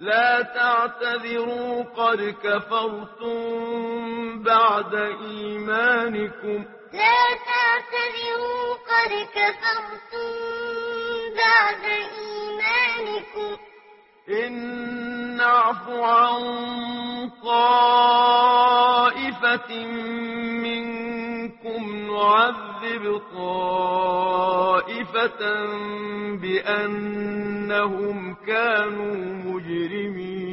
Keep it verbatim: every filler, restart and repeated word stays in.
لا تعتذروا قد كفرتم بعد إيمانكم لا تعتذروا قد كفرتم بعد إيمانكم إن نعف عن طائفة منكم نعذب طائفة بأنهم كانوا مجرمين